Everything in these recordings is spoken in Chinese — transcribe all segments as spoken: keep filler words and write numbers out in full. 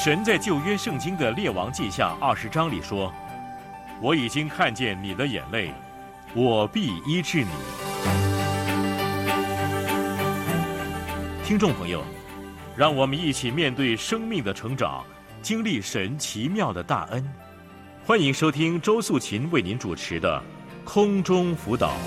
神在旧约圣经的列王记下二十章里说，我已经看见你的眼泪，我必医治你。听众朋友，让我们一起面对生命的成长，经历神奇妙的大恩。欢迎收听周素琴为您主持的空中辅导。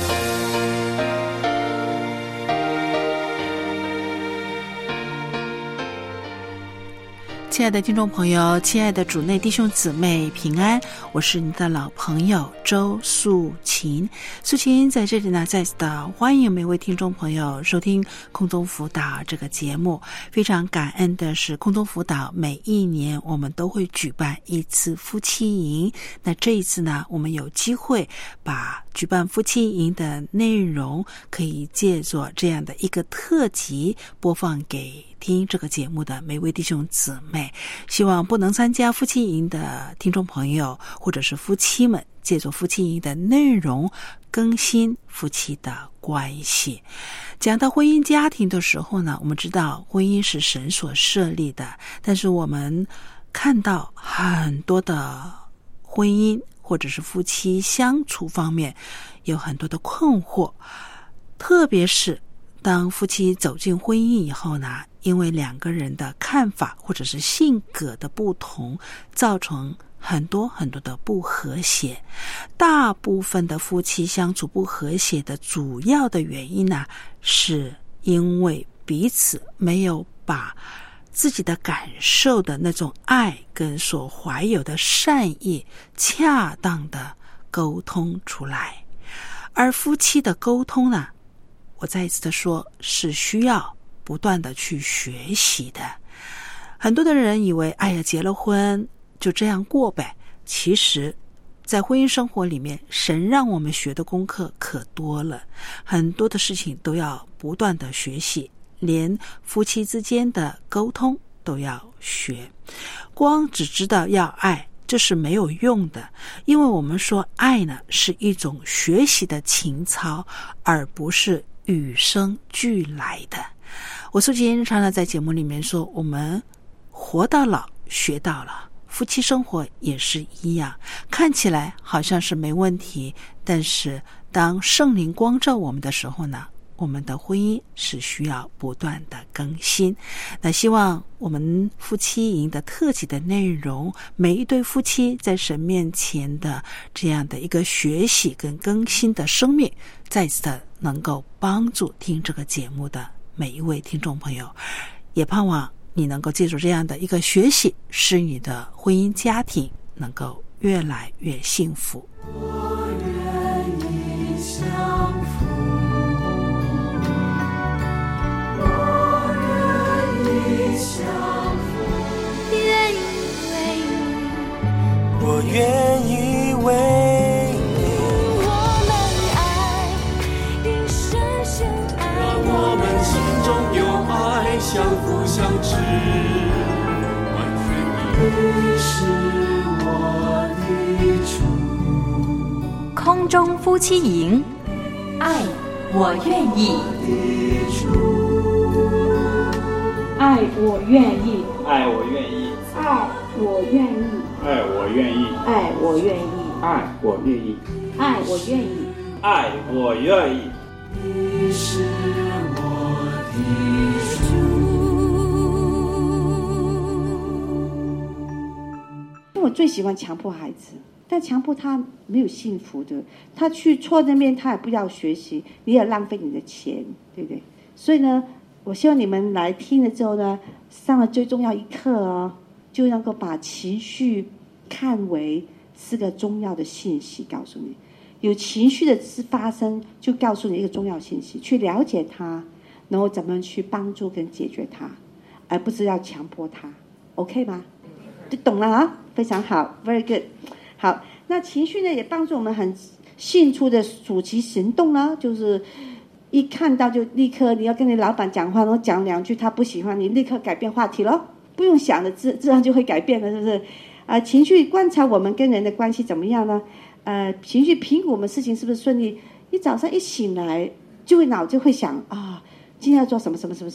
亲爱的听众朋友，亲爱的主内弟兄姊妹平安，我是你的老朋友周素琴。素琴在这里呢，再次的欢迎每位听众朋友收听空中辅导这个节目。非常感恩的是，空中辅导每一年我们都会举办一次夫妻营。那这一次呢，我们有机会把举办夫妻营的内容可以借作这样的一个特辑播放给听这个节目的每位弟兄姊妹。希望不能参加夫妻营的听众朋友或者是夫妻们，借助夫妻营的内容更新夫妻的关系。讲到婚姻家庭的时候呢，我们知道婚姻是神所设立的，但是我们看到很多的婚姻或者是夫妻相处方面有很多的困惑，特别是当夫妻走进婚姻以后呢，因为两个人的看法或者是性格的不同，造成很多很多的不和谐。大部分的夫妻相处不和谐的主要的原因呢，是因为彼此没有把自己的感受的那种爱跟所怀有的善意恰当的沟通出来。而夫妻的沟通呢，我再一次的说，是需要不断的去学习的。很多的人以为，哎呀，结了婚就这样过呗。其实在婚姻生活里面，神让我们学的功课可多了，很多的事情都要不断的学习，连夫妻之间的沟通都要学。光只知道要爱，这是没有用的，因为我们说爱呢，是一种学习的情操，而不是与生俱来的。我素琴常常在节目里面说，我们活到老学到老，夫妻生活也是一样，看起来好像是没问题，但是当圣灵光照我们的时候呢，我们的婚姻是需要不断的更新。那希望我们夫妻营的特辑的内容，每一对夫妻在神面前的这样的一个学习跟更新的生命，再次的能够帮助听这个节目的每一位听众朋友。也盼望你能够借助这样的一个学习，使你的婚姻家庭能够越来越幸福。 我愿意相扶，我愿意相扶，愿意为你，我愿意为你，我们爱因深深爱，让我们心中有爱，相扶相知，完全你是我的主。 空中夫妻营，爱我愿意， 爱我愿意， 爱我愿意， 爱我愿意， 爱我愿意， 爱我愿意， 爱我愿意， 爱我愿意， 爱我愿意。 你是我的主。我最喜欢强迫孩子，但强迫他没有幸福的，他去错那边他也不要学习，你也浪费你的钱，对不对？所以呢，我希望你们来听了之后呢，上了最重要一课哦，就能够把情绪看为是个重要的信息，告诉你有情绪的发生，就告诉你一个重要信息，去了解它，然后怎么去帮助跟解决它，而不是要强迫它。 OK 吗？就懂了啊，非常好 ，very good。好，那情绪呢也帮助我们很迅速的组织行动啦，就是一看到就立刻你要跟你老板讲话，然后讲两句他不喜欢，你立刻改变话题咯，不用想的自自然就会改变了，是不是？啊、呃，情绪观察我们跟人的关系怎么样呢？呃，情绪评估我们事情是不是顺利？一早上一醒来就会脑就会想啊，今天要做什么什么什么什么，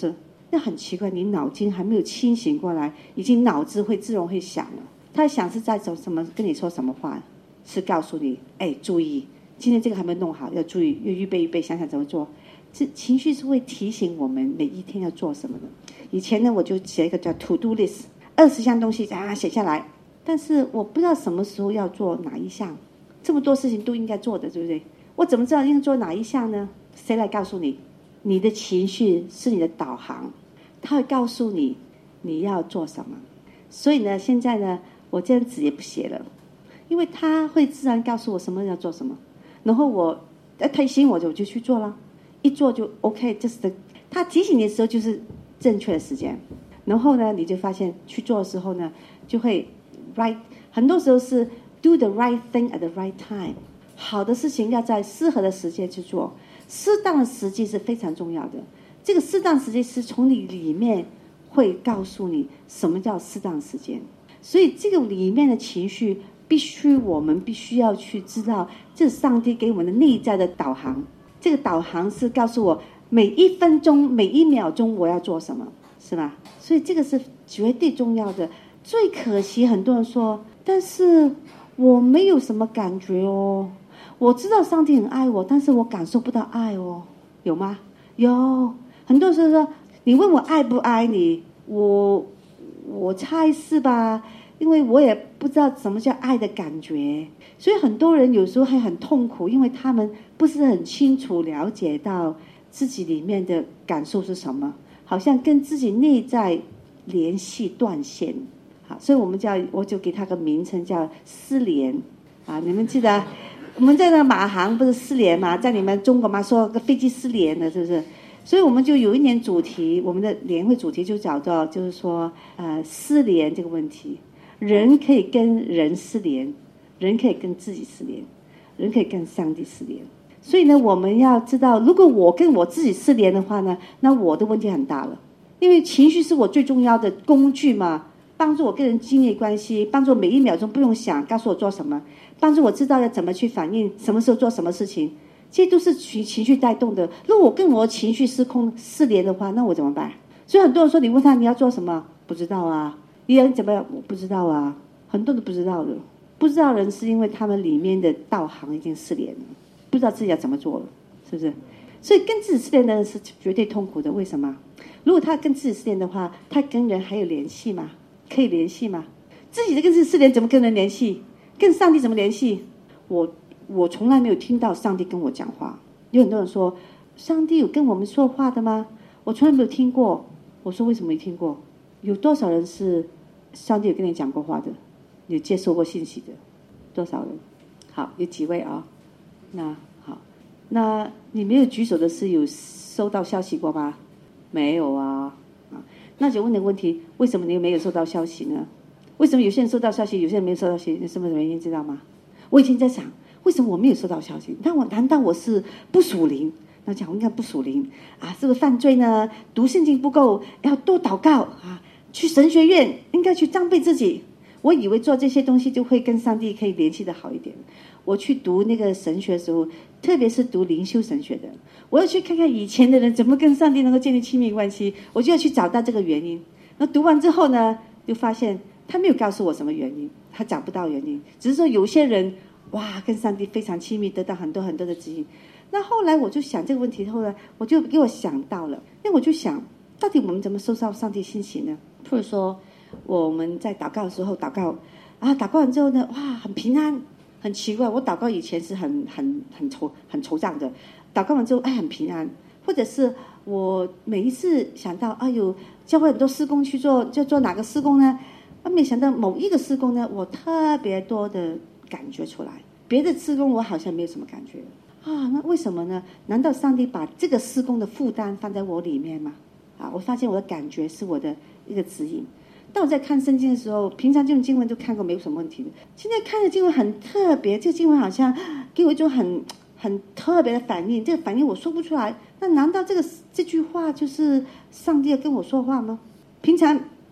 那很奇怪，你脑筋还没有清醒过来，已经脑子会自动会想了。他想是在走什么，跟你说什么话，是告诉你，哎，注意，今天这个还没有弄好，要注意，要预备预备，想想怎么做。这情绪是会提醒我们每一天要做什么的。以前呢，我就写一个叫 to do list， 二十项东西啊写下来，但是我不知道什么时候要做哪一项，这么多事情都应该做的，对不对？我怎么知道应该做哪一项呢？谁来告诉你？你的情绪是你的导航，它会告诉你你要做什么。所以呢，现在呢，我这样子也不写了，因为它会自然告诉我什么要做什么，然后我提醒我就我就去做了，一做就 OK， 这是的。它提醒你的时候就是正确的时间，然后呢，你就发现去做的时候呢，就会 right， 很多时候是 do the right thing at the right time。好的事情要在适合的时间去做，适当的时机是非常重要的。这个适当时间是从你里面会告诉你什么叫适当时间，所以这个里面的情绪必须我们必须要去知道，这是上帝给我们的内在的导航。这个导航是告诉我每一分钟每一秒钟我要做什么，是吧？所以这个是绝对重要的。最可惜很多人说，但是我没有什么感觉哦，我知道上帝很爱我，但是我感受不到爱哦，有吗？有。很多时候说，你问我爱不爱你，我我猜是吧，因为我也不知道什么叫爱的感觉。所以很多人有时候还很痛苦，因为他们不是很清楚了解到自己里面的感受是什么，好像跟自己内在联系断线。好，所以我们叫我就给他个名称叫失联啊。你们记得我们在那马航不是失联吗？在你们中国嘛说个飞机失联了，是不是？所以我们就有一年主题，我们的联会主题就叫做就是说呃失联这个问题。人可以跟人失联，人可以跟自己失联，人可以跟上帝失联。所以呢，我们要知道，如果我跟我自己失联的话呢，那我的问题很大了。因为情绪是我最重要的工具嘛，帮助我跟人建立关系，帮助我每一秒钟不用想告诉我做什么，帮助我知道要怎么去反应，什么时候做什么事情，这些都是情情绪带动的。如果我跟我情绪失控失联的话，那我怎么办？所以很多人说，你问他你要做什么，不知道啊。你要怎么样？我不知道啊。很多人都不知道的，不知道人是因为他们里面的导航已经失联了，不知道自己要怎么做了，是不是？所以跟自己失联的人是绝对痛苦的。为什么？如果他跟自己失联的话，他跟人还有联系吗？可以联系吗？自己的跟自己失联怎么跟人联系？跟上帝怎么联系？我我从来没有听到上帝跟我讲话。有很多人说，上帝有跟我们说话的吗？我从来没有听过。我说为什么没听过？有多少人是上帝有跟你讲过话的？有接受过信息的？多少人？好，有几位啊？那好，那你没有举手的是有收到消息过吗？没有啊。啊，那就问的问题，为什么你没有收到消息呢？为什么有些人收到消息，有些人没有收到消息？是什么原因？知道吗？我以前在想，为什么我没有收到消息？那我难道我是不属灵？那讲我应该不属灵啊？是不是犯罪呢？读圣经不够，要多祷告啊！去神学院应该去装备自己。我以为做这些东西就会跟上帝可以联系的好一点。我去读那个神学的时候，特别是读灵修神学的，我要去看看以前的人怎么跟上帝能够建立亲密关系，我就要去找到这个原因。那读完之后呢，就发现他没有告诉我什么原因，他找不到原因，只是说有些人哇跟上帝非常亲密，得到很多很多的指引。那后来我就想这个问题，后来我就给我想到了，因为我就想，到底我们怎么收到上帝信息呢？或者说我们在祷告的时候祷告啊，祷告完之后呢，哇，很平安。很奇怪，我祷告以前是很很很惆很惆怅的，祷告完之后，哎，很平安。或者是我每一次想到，哎呦，教会很多施工去做，就做哪个施工呢？啊，没想到某一个施工呢，我特别多的感觉出来，别的施工我好像没有什么感觉啊。那为什么呢？难道上帝把这个施工的负担放在我里面吗？啊，我发现我的感觉是我的一个指引。当我在看圣经的时候，平常这种经文都看过，没有什么问题的。现在看的经文很特别，这个经文好像给我一种很很特别的反应，这个反应我说不出来。那难道这个这句话就是上帝要跟我说话吗？平常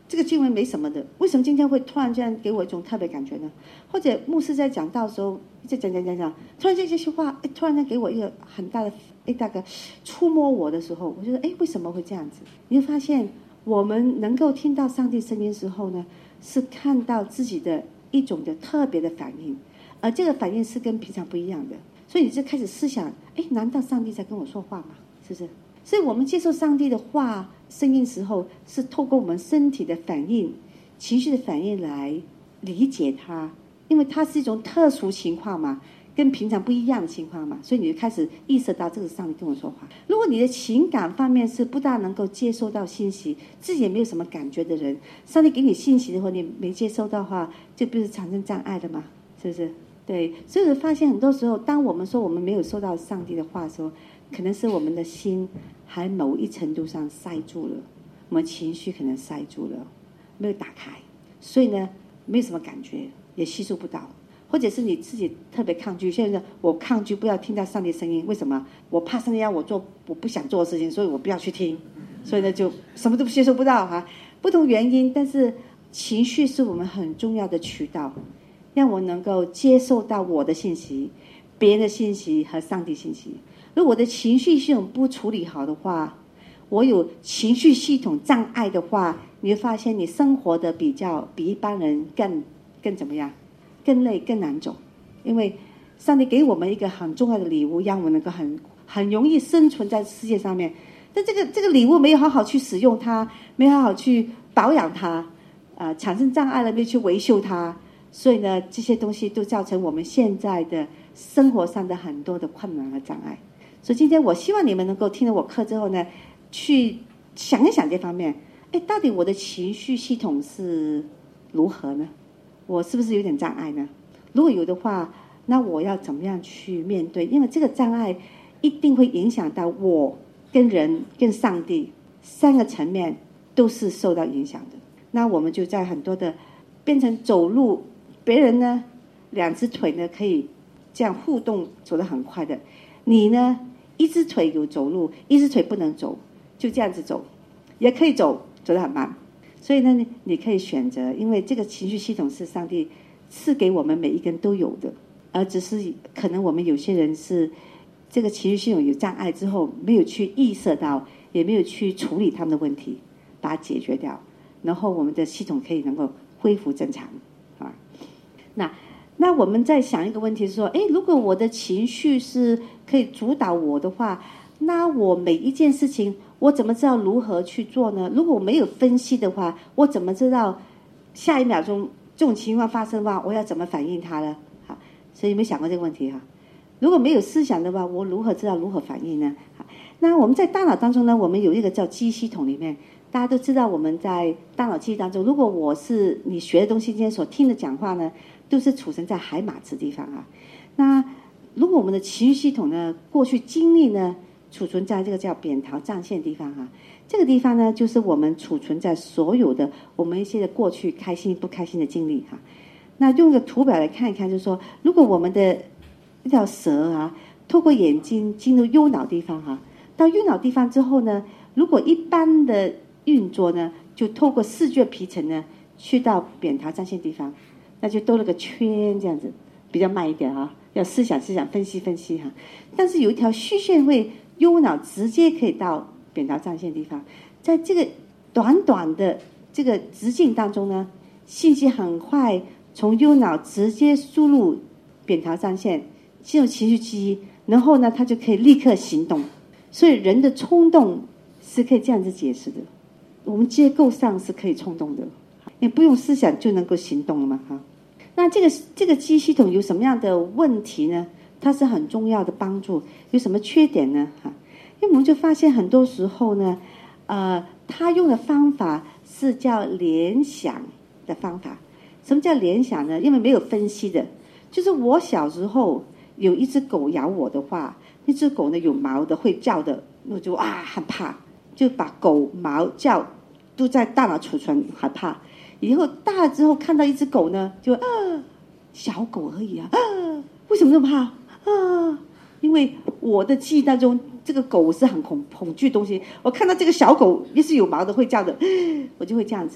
这个经文没什么的，为什么今天会突然间给我一种特别感觉呢？或者牧师在讲道的时候，在讲讲讲讲，突然间这些话，哎，突然间给我一个很大的，哎，大概触摸我的时候，我觉得，哎，为什么会这样子？你会发现，我们能够听到上帝声音的时候呢，是看到自己的一种的特别的反应，而这个反应是跟平常不一样的，所以你就开始思想，哎，难道上帝在跟我说话吗？是不是？所以我们接受上帝的话声音时候，是透过我们身体的反应、情绪的反应来理解它，因为它是一种特殊情况嘛，跟平常不一样的情况嘛，所以你就开始意识到这个是上帝跟我说话。如果你的情感方面是不大能够接收到信息，自己也没有什么感觉的人，上帝给你信息的话，你没接收到的话，就不是产生障碍的嘛，是不是？对，所以我发现很多时候，当我们说我们没有收到上帝的话的时候，可能是我们的心还某一程度上塞住了，我们情绪可能塞住了，没有打开，所以呢，没有什么感觉，也吸收不到，或者是你自己特别抗拒。现在我抗拒不要听到上帝声音，为什么？我怕上帝要我做我不想做的事情，所以我不要去听，所以呢，就什么都接收不到哈。不同原因，但是情绪是我们很重要的渠道，让我能够接受到我的信息、别人的信息和上帝信息。如果我的情绪系统不处理好的话，我有情绪系统障碍的话，你会发现你生活的比较比一般人更更怎么样，更累更难走。因为上帝给我们一个很重要的礼物，让我们能够很很容易生存在世界上面，但这个这个礼物没有好好去使用它，没有好好去保养它，呃，产生障碍了没有去维修它，所以呢，这些东西都造成我们现在的生活上的很多的困难和障碍。所以今天我希望你们能够听了我课之后呢，去想一想这方面，哎，到底我的情绪系统是如何呢？我是不是有点障碍呢？如果有的话，那我要怎么样去面对？因为这个障碍一定会影响到我跟人跟上帝三个层面都是受到影响的。那我们就在很多的变成走路，别人呢两只腿呢可以这样互动走得很快的，你呢一只腿有走路，一只腿不能走，就这样子走，也可以走，走得很慢。所以呢，你可以选择，因为这个情绪系统是上帝赐给我们每一个人都有的，而只是可能我们有些人是这个情绪系统有障碍之后，没有去意识到，也没有去处理他们的问题，把它解决掉，然后我们的系统可以能够恢复正常啊。那那我们在想一个问题是说，诶，如果我的情绪是可以主导我的话，那我每一件事情我怎么知道如何去做呢？如果我没有分析的话，我怎么知道下一秒钟这种情况发生的话，我要怎么反应它呢？好，所以有没有想过这个问题哈？如果没有思想的话，我如何知道如何反应呢？好，那我们在大脑当中呢，我们有一个叫记忆系统里面，大家都知道我们在大脑记忆当中，如果我是你学的东西今天所听的讲话呢，都是储存在海马质地方啊。那如果我们的情绪系统呢，过去经历呢，储存在这个叫扁桃脏腺地方啊，这个地方呢，就是我们储存在所有的我们一些的过去开心不开心的经历哈。那用个图表来看一看，就是说，如果我们的一条蛇啊，透过眼睛进入右脑地方哈，到右脑地方之后呢，如果一般的运作呢，就透过视觉皮层呢，去到扁桃脏腺地方，那就兜了个圈这样子，比较慢一点啊，要思想思想分析分析哈。但是有一条虚线会右脑直接可以到扁桃脏腺地方，在这个短短的这个直径当中呢，信息很快从右脑直接输入扁桃脏腺，进入情绪记忆，然后呢，它就可以立刻行动。所以人的冲动是可以这样子解释的，我们结构上是可以冲动的，你不用思想就能够行动了嘛哈。那这个这个记忆系统有什么样的问题呢？它是很重要的帮助，有什么缺点呢？哈，因为我们就发现很多时候呢，呃，他用的方法是叫联想的方法。什么叫联想呢？因为没有分析的，就是我小时候有一只狗咬我的话，那只狗呢有毛的会叫的，我就啊很怕，就把狗毛叫都在大脑储存，害怕。以后大了之后看到一只狗呢，就啊小狗而已啊，啊为什么那么怕？啊，因为我的记忆当中，这个狗是很恐恐惧的东西。我看到这个小狗也是有毛的会叫的，我就会这样子哈。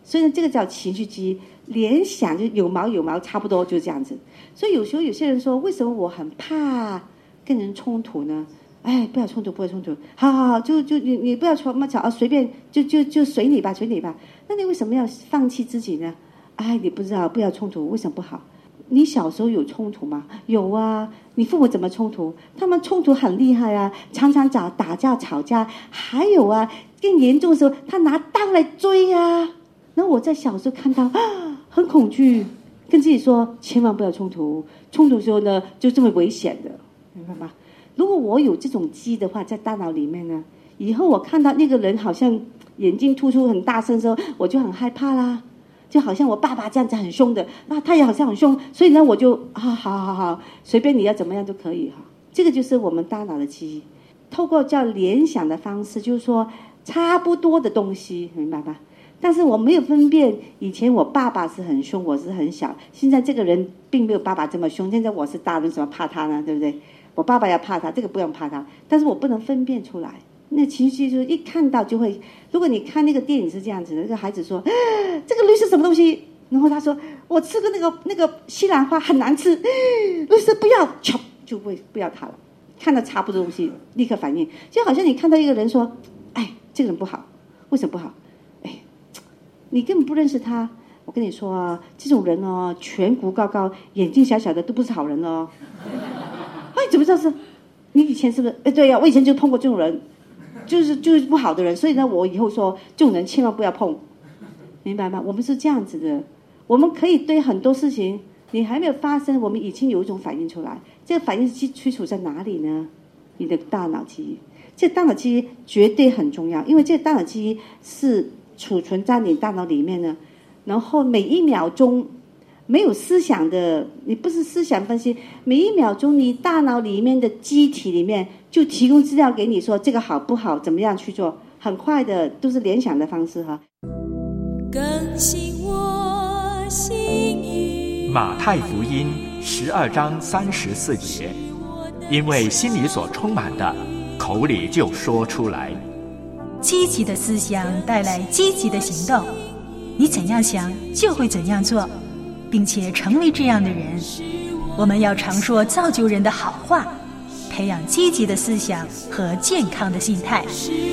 所以呢，这个叫情绪记忆。联想就有毛有毛，差不多就是这样子。所以有时候有些人说，为什么我很怕跟人冲突呢？哎，不要冲突，不要冲突，好好好，就就你你不要吵嘛吵啊，随便就就就随你吧，随你吧。那你为什么要放弃自己呢？哎，你不知道，不要冲突，为什么不好？你小时候有冲突吗？有啊。你父母怎么冲突？他们冲突很厉害啊，常常打打架吵架。还有啊，更严重的时候，他拿刀来追啊。然后我在小时候看到啊，很恐惧，跟自己说千万不要冲突，冲突的时候呢就这么危险的，明白吗？如果我有这种记忆的话，在大脑里面呢，以后我看到那个人好像眼睛突出很大声的时候，我就很害怕啦。就好像我爸爸这样子很凶的，那他也好像很凶，所以呢我就啊好好好，随便你要怎么样都可以哈。这个就是我们大脑的记忆，透过叫联想的方式，就是说差不多的东西，明白吧？但是我没有分辨，以前我爸爸是很凶，我是很小，现在这个人并没有爸爸这么凶，现在我是大人，怎么怕他呢？对不对？我爸爸要怕他，这个不用怕他，但是我不能分辨出来。那情绪就是一看到就会，如果你看那个电影是这样子的，那个孩子说这个绿是什么东西，然后他说我吃过那个那个西兰花很难吃，绿色不要，就就会不要它了。看到差不多的东西立刻反应，就好像你看到一个人说哎这个人不好，为什么不好？哎，你根本不认识他。我跟你说啊，这种人哦，颧骨高高，眼睛小小的，都不是好人哦。哎，怎么知道是？你以前是不是？哎，对呀、啊，我以前就碰过这种人，就是就是不好的人，所以呢，我以后说这种人千万不要碰，明白吗？我们是这样子的，我们可以对很多事情，你还没有发生，我们已经有一种反应出来。这个反应是基础在哪里呢？你的大脑记忆，这个大脑记忆绝对很重要，因为这个大脑记忆是储存在你大脑里面呢。然后每一秒钟没有思想的，你不是思想分析，每一秒钟你大脑里面的机体里面就提供资料给你说这个好不好，怎么样去做，很快的都是联想的方式哈。 更新我心意。 马太福音十二章三十四节，因为心里所充满的，口里就说出来。 积极的思想带来积极的行动，你怎样想就会怎样做，并且成为这样的人。我们要常说造就人的好话，培养积极的思想和健康的心态。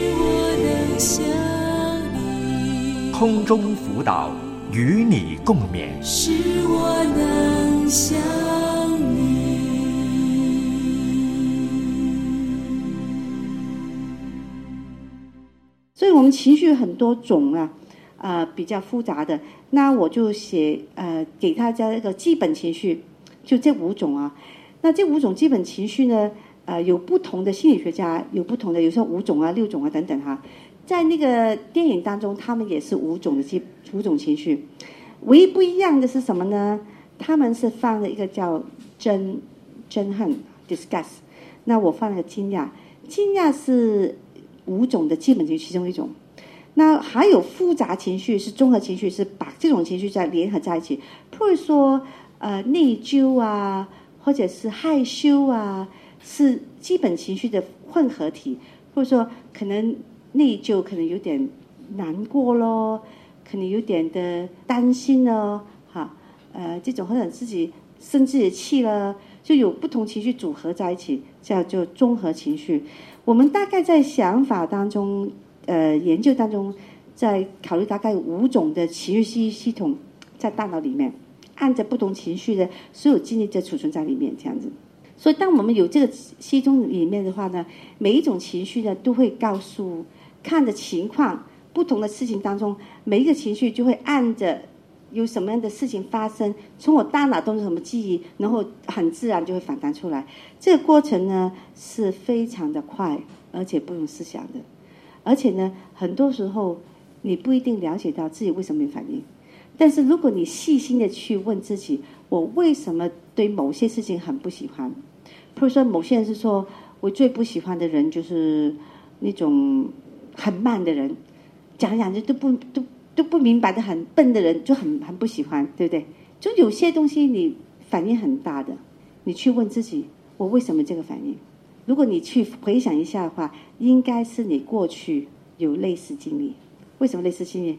空中辅导，与你共勉。 使我能想你。 所以我们情绪很多种啊，呃，比较复杂的，那我就写呃给大家一个基本情绪，就这五种啊。那这五种基本情绪呢，呃，有不同的心理学家有不同的，有时候五种啊、六种啊等等哈。在那个电影当中，他们也是五种的基五种情绪，唯一不一样的是什么呢？他们是放了一个叫憎憎恨 disgust， 那我放了个惊讶，惊讶是五种的基本情绪其中一种。那还有复杂情绪是综合情绪，是把这种情绪再联合在一起，譬如说呃内疚啊，或者是害羞啊，是基本情绪的混合体。或者说可能内疚，可能有点难过咯，可能有点的担心咯，哈，呃这种或者自己生自己的气了，就有不同情绪组合在一起，叫做综合情绪。我们大概在想法当中呃，研究当中，在考虑大概五种的情绪系系统在大脑里面，按着不同情绪的所有经历在储存在里面，这样子。所以，当我们有这个系统里面的话呢，每一种情绪呢都会告诉，看着情况，不同的事情当中，每一个情绪就会按着有什么样的事情发生，从我大脑中有什么记忆，然后很自然就会反弹出来。这个过程呢是非常的快，而且不用思想的。而且呢，很多时候你不一定了解到自己为什么有反应，但是如果你细心的去问自己，我为什么对某些事情很不喜欢？譬如说，某些人是说我最不喜欢的人就是那种很慢的人，讲讲就都不都都不明白的很笨的人，就很很不喜欢，对不对？就有些东西你反应很大的，你去问自己，我为什么这个反应？如果你去回想一下的话，应该是你过去有类似经历。为什么类似经历？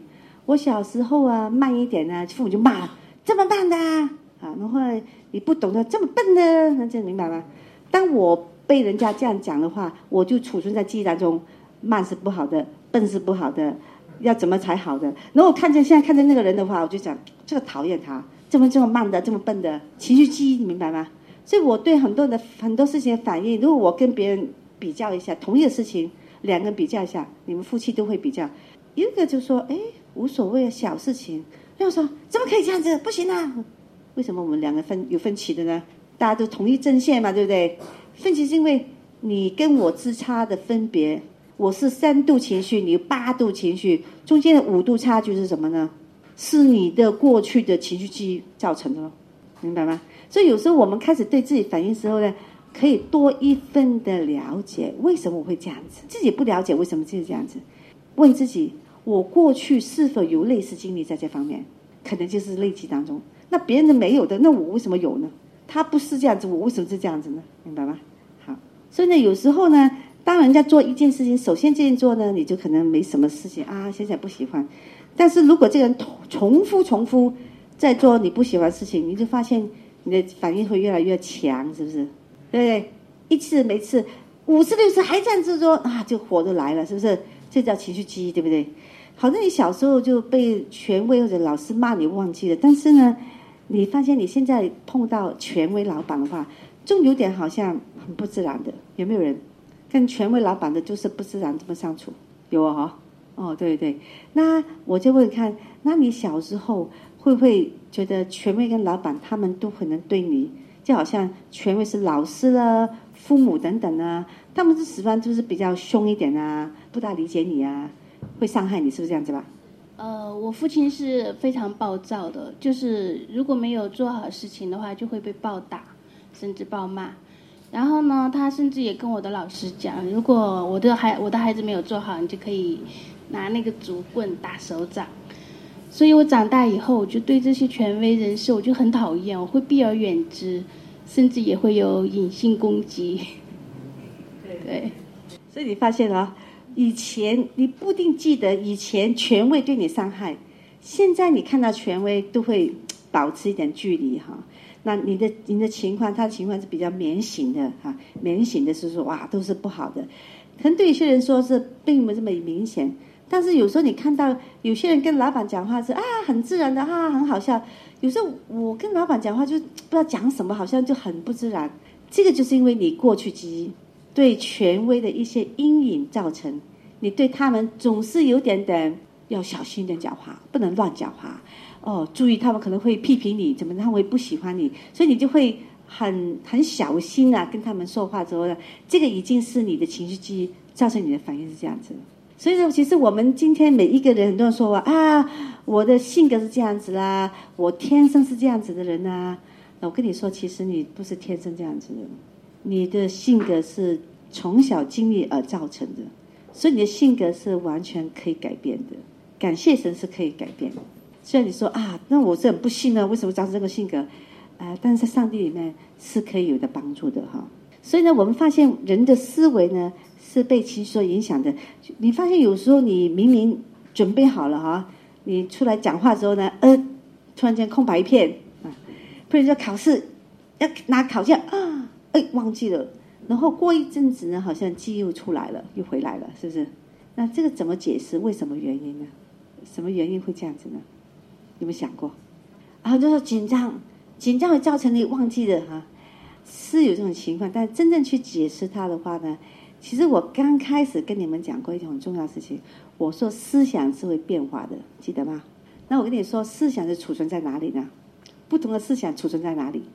我小时候啊慢一点呢，父母就骂了，这么慢的啊，啊然后你不懂得这么笨的，那这样明白吗？当我被人家这样讲的话，我就储存在记忆当中，慢是不好的，笨是不好的，要怎么才好的。然后我看见现在看见那个人的话，我就想这个讨厌他，这么这么慢的，这么笨的，情绪记忆，你明白吗？所以我对很多的很多事情的反应，如果我跟别人比较一下同一个事情，两个人比较一下，你们夫妻都会比较，一个就说哎无所谓小事情，另外说怎么可以这样子，不行啊，为什么我们两个分有分歧的呢？大家都同一阵线嘛，对不对？分歧是因为你跟我之差的分别，我是三度情绪，你有八度情绪，中间的五度差距是什么呢？是你的过去的情绪记忆造成的，明白吗？所以有时候我们开始对自己反应的时候呢，可以多一分的了解，为什么我会这样子？自己不了解为什么自己这样子，问自己，我过去是否有类似经历在这方面？可能就是累积当中，那别人的没有的，那我为什么有呢？他不是这样子，我为什么是这样子呢？明白吗？好，所以呢，有时候呢，当人家做一件事情，首先这样做呢，你就可能没什么事情啊，现在不喜欢。但是如果这个人重复重复在做你不喜欢的事情，你就发现你的反应会越来越强，是不是？对不对？一次没次，五次六次还这样子做啊，就火都来了，是不是？这叫情绪记忆，对不对？好像你小时候就被权威或者老师骂你忘记了，但是呢，你发现你现在碰到权威老板的话，就有点好像很不自然的，有没有人跟权威老板的就是不自然这么相处？有啊、哦，哦，对对。那我就问看，那你小时候会不会觉得权威跟老板他们都可能对你，就好像权威是老师啦、父母等等啊，他们是始终就是比较凶一点啊，不大理解你啊，会伤害你，是不是这样子吧？ 呃，我父亲是非常暴躁的，就是如果没有做好事情的话，就会被暴打，甚至暴骂。然后呢，他甚至也跟我的老师讲，如果我的孩我的孩子没有做好，你就可以拿那个竹棍打手掌。所以我长大以后，我就对这些权威人士，我就很讨厌，我会避而远之，甚至也会有隐性攻击。对， 所以你发现了、哦。以前你不一定记得以前权威对你伤害，现在你看到权威都会保持一点距离哈。那你的你的情况，他的情况是比较免醒的哈，免醒的是说哇都是不好的，可能对有些人说是并没这么明显，但是有时候你看到有些人跟老板讲话是啊很自然的啊很好笑，有时候我跟老板讲话就不知道讲什么，好像就很不自然，这个就是因为你过去记忆对权威的一些阴影造成，你对他们总是有点点要小心点讲话，不能乱讲话哦，注意他们可能会批评你，怎么他们会不喜欢你，所以你就会很很小心啊，跟他们说话之后呢，这个已经是你的情绪记忆造成你的反应是这样子。所以说，其实我们今天每一个人很多人说啊，我的性格是这样子啦，我天生是这样子的人啊，那我跟你说，其实你不是天生这样子的，你的性格是从小经历而造成的，所以你的性格是完全可以改变的，感谢神是可以改变的。虽然你说啊，那我是很不幸呢，为什么造成这个性格？呃，但是在上帝里面是可以有的帮助的哈。所以呢，我们发现人的思维呢是被情绪所影响的。你发现有时候你明明准备好了哈，你出来讲话之后呢，呃，突然间空白一片啊，不然说考试要拿考卷啊，哎，忘记了。然后过一阵子呢，好像记忆又出来了，又回来了，是不是？那这个怎么解释？为什么原因呢？什么原因会这样子呢？有没有想过？然后就说紧张，紧张会造成你忘记的哈，是有这种情况。但真正去解释它的话呢，其实我刚开始跟你们讲过一件很重要的事情，我说思想是会变化的，记得吗？那我跟你说，思想是储存在哪里呢？不同的思想储存在哪里？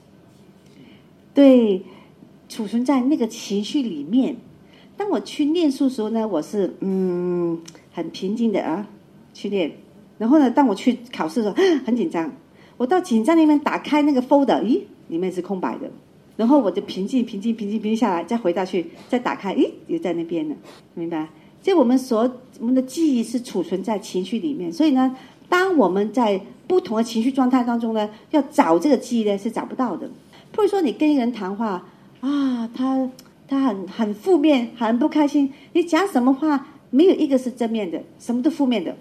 对。储存在那个情绪里面。当我去念书的时候呢，我是嗯很平静的啊去念，然后呢，当我去考试的时候很紧张，我到紧张那边打开那个 folder， 咦，里面是空白的，然后我就平静平静平静平静下来，再回到去再打开，咦，又在那边了，明白？所以我们所我们的记忆是储存在情绪里面，所以呢，当我们在不同的情绪状态当中呢，要找这个记忆呢是找不到的。不如说你跟一个人谈话。啊，他他很很负面，很不开心。你讲什么话，没有一个是正面的，什么都负面的。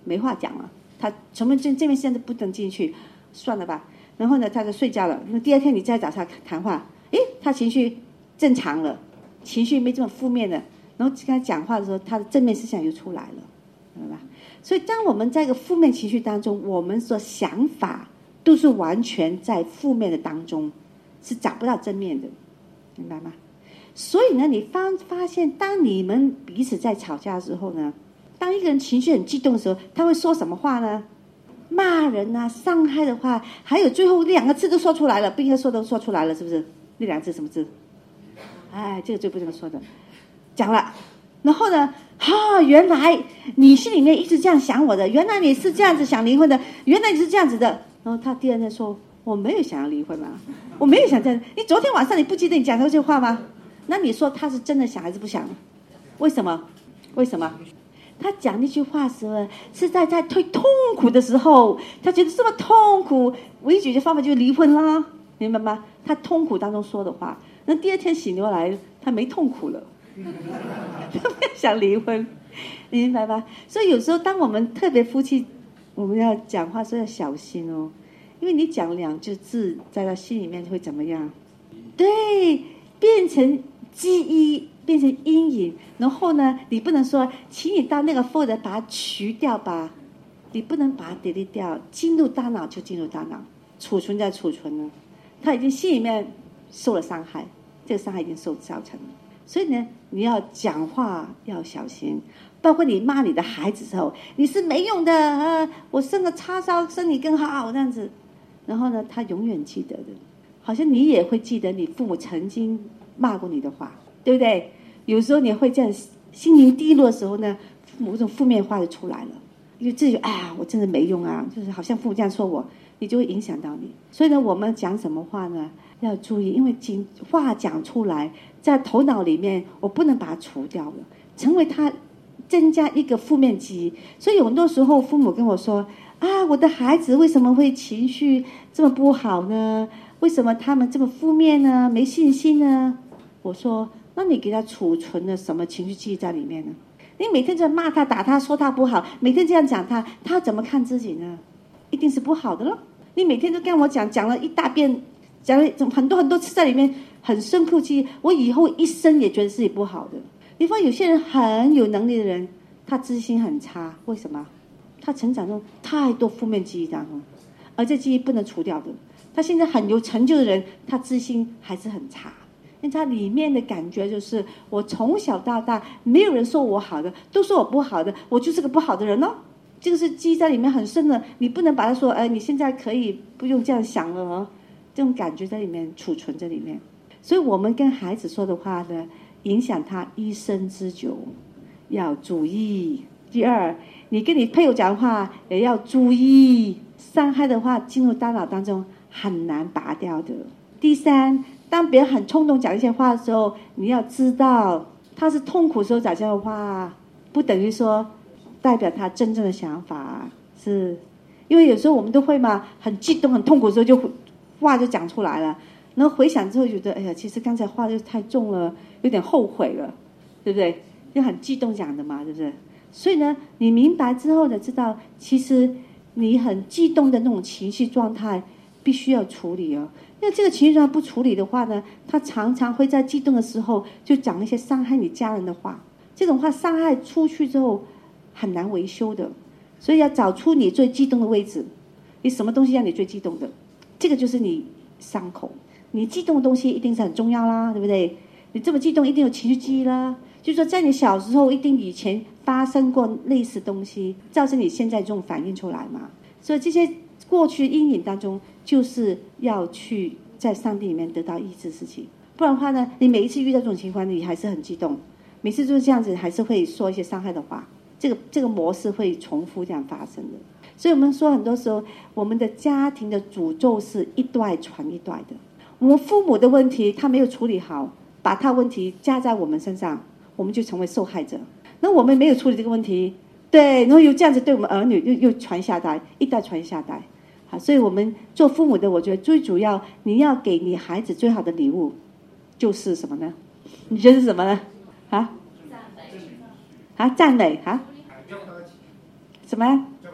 没话讲了，他从门这这面现在不能进去，算了吧。然后呢，他就睡觉了。那第二天你再找他谈话，诶，他情绪正常了，情绪没这么负面了。然后跟他讲话的时候，他的正面思想又出来了，明白吧？所以当我们在一个负面情绪当中，我们所想法都是完全在负面的当中，是找不到正面的，明白吗？所以呢，你发发现，当你们彼此在吵架的时候呢，当一个人情绪很激动的时候，他会说什么话呢？骂人啊，伤害的话，还有最后两个字都说出来了，不应该说都说出来了，是不是？那两个字什么字？哎，这个最不能说的，讲了。然后呢，哈、哦，原来你心里面一直这样想我的，原来你是这样子想离婚的，原来你是这样子的。然后他第二天说，我没有想要离婚嘛，我没有想这样。你昨天晚上你不记得你讲这句话吗？那你说他是真的想还是不想？为什么？为什么？他讲那句话的时候，是在在最痛苦的时候，他觉得这么痛苦，唯一解决方法就是离婚啦，明白吗？他痛苦当中说的话，那第二天醒过来，他没痛苦了，他没有想离婚，你明白吧？所以有时候当我们特别夫妻，我们要讲话时候要小心哦，因为你讲两句字，在他心里面会怎么样？对，变成记忆。变成阴影，然后呢，你不能说，请你到那个 folder 把它取掉吧，你不能把它 delete 掉，进入大脑就进入大脑，储存在储存了，他已经心里面受了伤害，这个伤害已经受造成了，所以呢，你要讲话要小心，包括你骂你的孩子的时候，你是没用的，呃、我生个叉烧生你更好这样子，然后呢，他永远记得的，好像你也会记得你父母曾经骂过你的话。对不对？有时候你会这样心灵低落的时候呢，某种负面话就出来了，因为自己哎呀，我真的没用啊，就是好像父母这样说我，你就会影响到你。所以呢，我们讲什么话呢，要注意，因为话讲出来，在头脑里面，我不能把它除掉了，成为它增加一个负面记忆。所以有很多时候，父母跟我说啊，我的孩子为什么会情绪这么不好呢？为什么他们这么负面呢？没信心呢？我说。那你给他储存了什么情绪记忆在里面呢？你每天在骂他、打他、说他不好，每天这样讲他，他怎么看自己呢？一定是不好的咯。你每天都跟我讲，讲了一大遍，讲了很多很多次在里面，很深刻记忆，我以后一生也觉得自己不好的。你发现有些人很有能力的人，他自信很差，为什么？他成长中太多负面记忆当中，而这记忆不能除掉的。他现在很有成就的人，他自信还是很差。因为他里面的感觉就是我从小到大没有人说我好的，都说我不好的，我就是个不好的人哦。这个是记在里面很深的，你不能把它说哎，你现在可以不用这样想了哦，这种感觉在里面储存在里面。所以我们跟孩子说的话呢，影响他一生之久，要注意。第二，你跟你配偶讲话也要注意，伤害的话进入大脑当中很难拔掉的。第三，当别人很冲动讲一些话的时候，你要知道他是痛苦的时候讲这样的话，不等于说代表他真正的想法，是因为有时候我们都会嘛，很激动很痛苦的时候就话就讲出来了，然后回想之后觉得哎呀，其实刚才话就太重了，有点后悔了，对不对？就很激动讲的嘛，对不对？所以呢，你明白之后呢，知道其实你很激动的那种情绪状态必须要处理哦。因为这个情绪状态不处理的话呢，他常常会在激动的时候就讲一些伤害你家人的话，这种话伤害出去之后很难维修的，所以要找出你最激动的位置，你什么东西让你最激动的，这个就是你伤口。你激动的东西一定是很重要啦，对不对？你这么激动一定有情绪记忆啦，就是说在你小时候一定以前发生过类似东西，造成你现在这种反应出来嘛。所以这些过去阴影当中，就是要去在上帝里面得到医治事情，不然的话呢，你每一次遇到这种情况，你还是很激动，每次就是这样子，还是会说一些伤害的话，这个这个模式会重复这样发生的。所以我们说很多时候，我们的家庭的诅咒是一代传一代的。我们父母的问题他没有处理好，把他问题加在我们身上，我们就成为受害者。那我们没有处理这个问题，对，然后又这样子对我们儿女又又传下代，一代传下代。好，所以我们做父母的，我觉得最主要你要给你孩子最好的礼物就是什么呢？你觉得是什么呢？啊？啊，赞美啊？什么？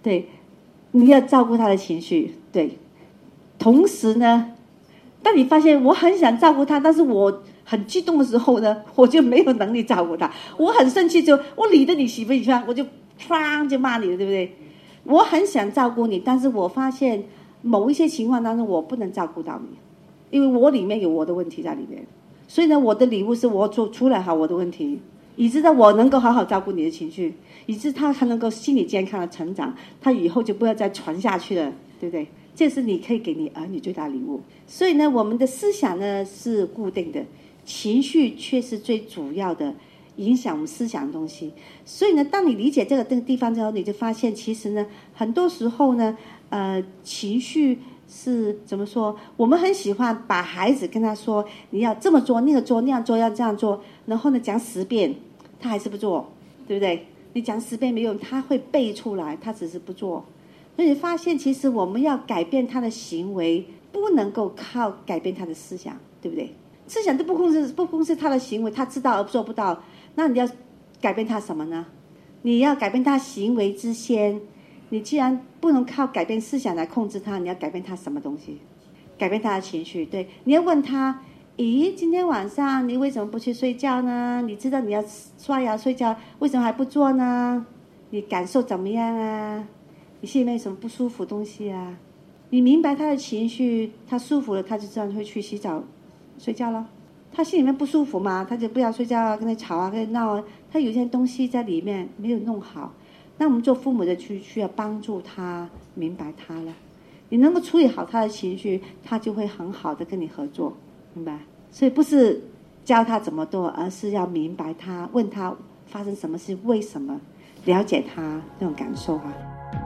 对，你要照顾他的情绪，对。同时呢，当你发现我很想照顾他，但是我很激动的时候呢，我就没有能力照顾他。我很生气就我理得你喜不喜欢，我就唰就骂你了，对不对？我很想照顾你，但是我发现某一些情况当中我不能照顾到你，因为我里面有我的问题在里面。所以呢，我的礼物是我做处理好我的问题，以致呢我能够好好照顾你的情绪，以致他还能够心理健康的成长，他以后就不要再传下去了，对不对？这是你可以给你儿女最大礼物。所以呢，我们的思想呢是固定的，情绪却是最主要的影响我们思想的东西。所以呢，当你理解这个这个地方之后，你就发现其实呢，很多时候呢，呃，情绪是怎么说？我们很喜欢把孩子跟他说，你要这么做、那个做、那样做、要这样做，然后呢讲十遍，他还是不做，对不对？你讲十遍没用，他会背出来，他只是不做。所以你发现，其实我们要改变他的行为，不能够靠改变他的思想，对不对？思想都不控制，不控制他的行为，他知道而做不到，那你要改变他什么呢？你要改变他行为之先，你既然不能靠改变思想来控制他，你要改变他什么东西？改变他的情绪。对，你要问他，咦，今天晚上你为什么不去睡觉呢？你知道你要刷牙睡觉，为什么还不做呢？你感受怎么样啊？你心里面有什么不舒服的东西啊？你明白他的情绪，他舒服了，他就自然会去洗澡睡觉了。他心里面不舒服嘛，他就不要睡觉啊，跟他吵啊，跟他闹啊，他有些东西在里面没有弄好。那我们做父母的去需要帮助他明白他了，你能够处理好他的情绪，他就会很好的跟你合作，明白？所以不是教他怎么做，而是要明白他，问他发生什么事，为什么，了解他那种感受啊。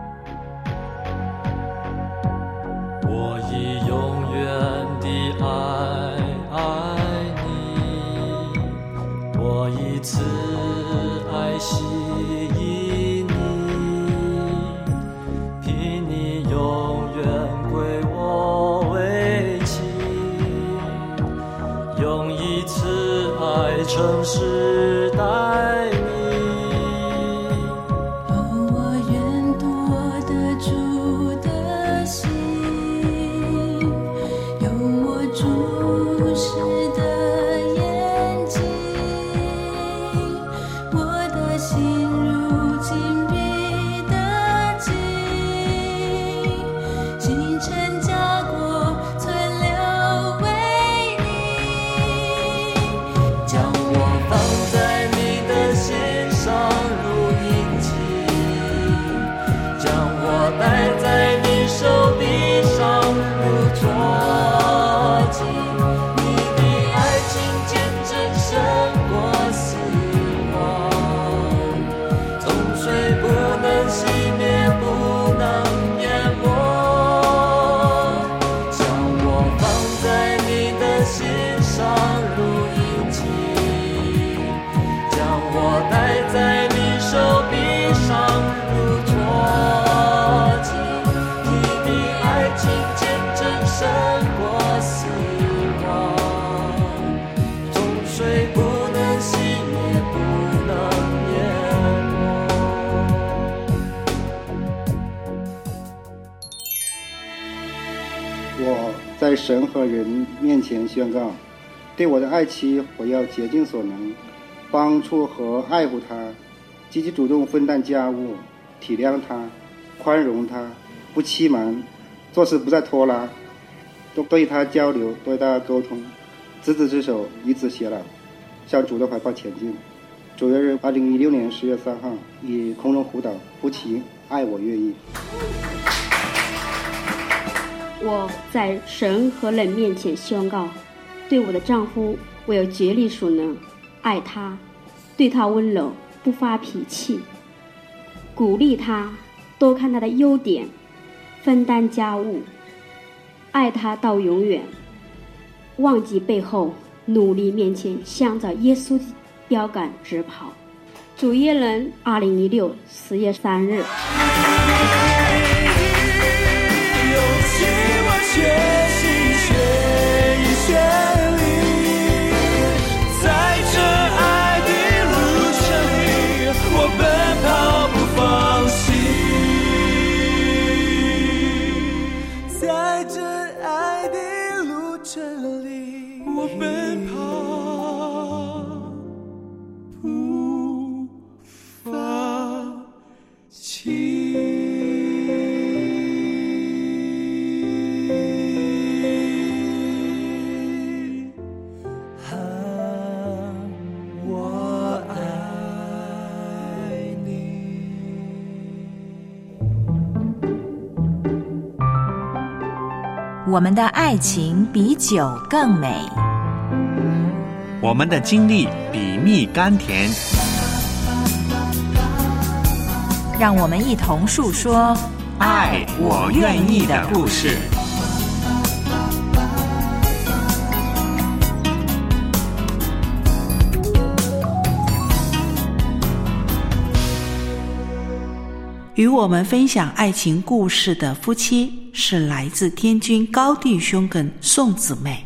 我以永远的爱爱你，我以慈爱吸引你，凭你永远归我为妻，用以慈爱诚实待你。 在神和人面前宣告，对我的爱妻，我要竭尽所能，帮助和爱护她，积极主动分担家务，体谅她，宽容她，不欺瞒，做事不再拖拉，多多与她交流，多与她沟通，执子之手，与子偕老，向主的怀抱前进。主约人二零一六年十月三号以空中辅导夫妻爱我愿意。 我在神和人面前宣告，对我的丈夫，我有竭力所能，爱他，对他温柔，不发脾气，鼓励他，多看他的优点，分担家务，爱他到永远，忘记背后，努力面前，向着耶稣的标杆直跑。主耶人二零一六十月三日。 学习学一学历，在这爱的路程里，我奔跑不放弃，我要学习我们的爱情比酒更美， 我们的经历比蜜甘甜。 让我们一同述说爱我愿意的故事。 与我们分享爱情故事的夫妻是来自天津高弟兄跟宋姊妹。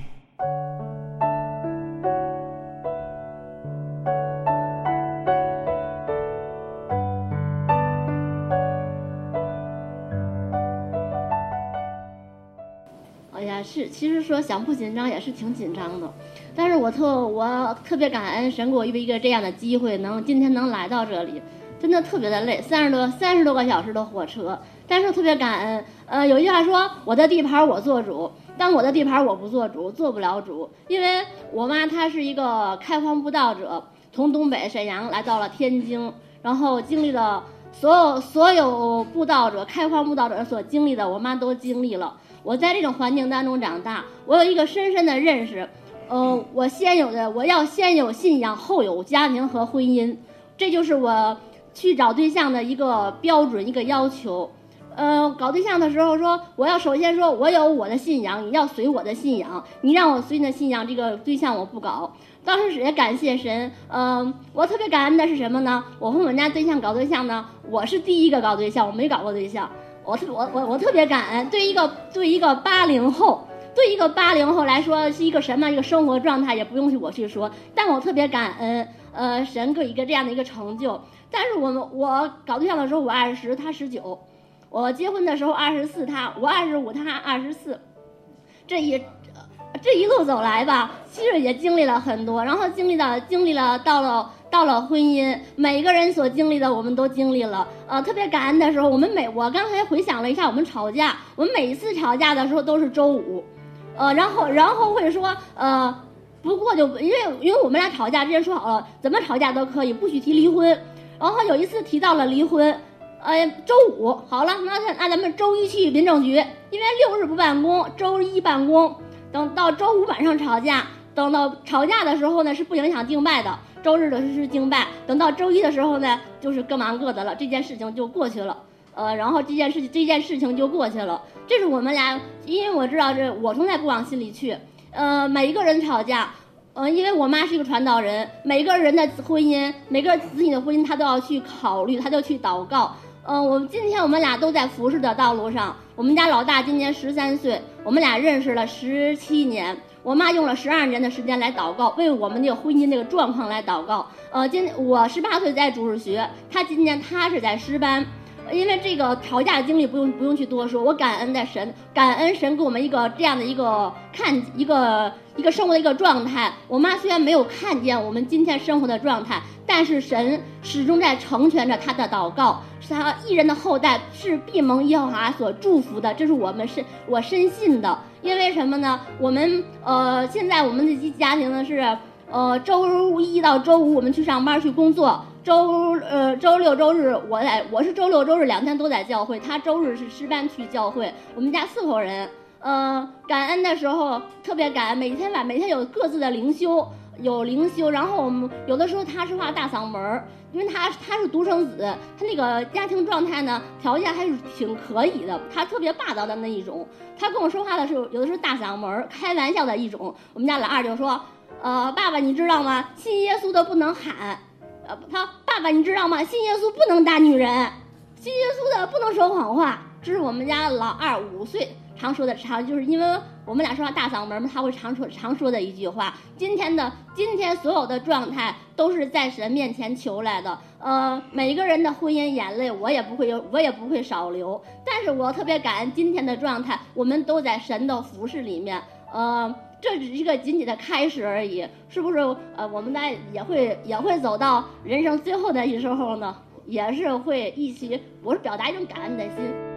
哎呀，是，其实说想不紧张也是挺紧张的，但是我特我特别感恩神给我预备一个这样的机会，能今天能来到这里。真的特别的累，三十多三十多个小时的火车，但是特别感恩。呃，有一句话说，我的地盘我做主，但我的地盘我不做主，做不了主，因为我妈她是一个开荒布道者，从东北沈阳来到了天津，然后经历了所有所有布道者开荒布道者所经历的，我妈都经历了。我在这种环境当中长大，我有一个深深的认识，呃，我先有的我要先有信仰，后有家庭和婚姻，这就是我去找对象的一个标准，一个要求。呃，搞对象的时候说，我要首先说我有我的信仰，你要随我的信仰，你让我随你的信仰，这个对象我不搞。当时也感谢神，嗯、呃，我特别感恩的是什么呢？我和我们家对象搞对象呢，我是第一个搞对象，我没搞过对象，我特我我我特别感恩。对一个对一个八零后，对一个八零后来说是一个什么一个生活状态，也不用我去说，但我特别感恩，呃，神给一个这样的一个成就。但是我们我搞对象的时候我二十，他十九，我结婚的时候二十四，他我二十五，他二十四，这一这一路走来吧，其实也经历了很多，然后经历了经历了到了到了婚姻，每个人所经历的我们都经历了。呃，特别感恩的时候，我们每我刚才回想了一下，我们吵架，我们每一次吵架的时候都是周五，呃，然后然后会说呃。不过就因为因为我们俩吵架之前说好了，怎么吵架都可以，不许提离婚。然后有一次提到了离婚，呃，周五好了，那那咱们周一去民政局，因为六日不办公，周一办公。等到周五晚上吵架，等到吵架的时候呢是不影响敬拜的，周日的是敬拜。等到周一的时候呢，就是各忙各的了，这件事情就过去了。呃，然后这件事这件事情就过去了。这是我们俩，因为我知道这我从来不往心里去。呃，每一个人吵架，呃，因为我妈是一个传道人，每个人的婚姻，每个子女的婚姻，她都要去考虑，她就去祷告。呃，我们今天我们俩都在服侍的道路上。我们家老大今年十三岁，我们俩认识了十七年。我妈用了十二年的时间来祷告，为我们这个婚姻这个状况来祷告。呃，今我十八岁在主日学，她今年她是在师班。因为这个吵架的经历不用不用去多说，我感恩的神，感恩神给我们一个这样的一个看一个一个生活的一个状态。我妈虽然没有看见我们今天生活的状态，但是神始终在成全着她的祷告，是她一人的后代是必蒙耶和华所祝福的，这是我们深我深信的。因为什么呢？我们呃现在我们的家庭呢是呃周一到周五我们去上班去工作。周呃周六周日我在我是周六周日两天都在教会，他周日是师班去教会。我们家四口人，呃感恩的时候特别感恩，每天晚每天有各自的灵修，有灵修，然后我们有的时候他说话大嗓门，因为他他是独生子，他那个家庭状态呢条件还是挺可以的，他特别霸道的那一种。他跟我说话的时候有的时候大嗓门，开玩笑的一种。我们家老二就说，呃爸爸你知道吗？信耶稣的不能喊。呃，他爸爸，你知道吗？信耶稣不能打女人，信耶稣的不能说谎话。这是我们家老二五岁常说的，常就是因为我们俩说话大嗓门嘛，他会常说常说的一句话。今天的今天所有的状态都是在神面前求来的。呃，每个人的婚姻眼泪我也不会有，我也不会少流。但是我特别感恩今天的状态，我们都在神的服侍里面。呃。这只是一个仅仅的开始而已，是不是？呃，我们在也会也会走到人生最后的时候呢，也是会一起，我是表达一种感恩的心。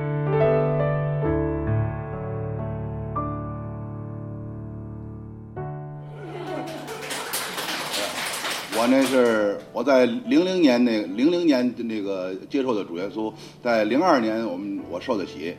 我呢是我在零零年那零零年那个接受的主耶稣，在零二年我们我受的洗，